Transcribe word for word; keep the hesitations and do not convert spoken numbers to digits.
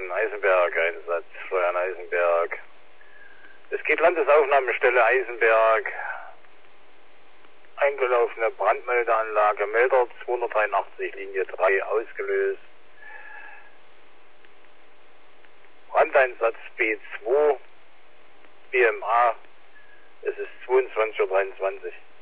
Steuern Eisenberg, Einsatz, Steuern Eisenberg. Es geht Landesaufnahmestelle Eisenberg. Eingelaufene Brandmeldeanlage, Melder zweihundertdreiundachtzig, Linie drei, ausgelöst. Brandeinsatz B zwei, B M A, es ist zweiundzwanzig Uhr dreiundzwanzig.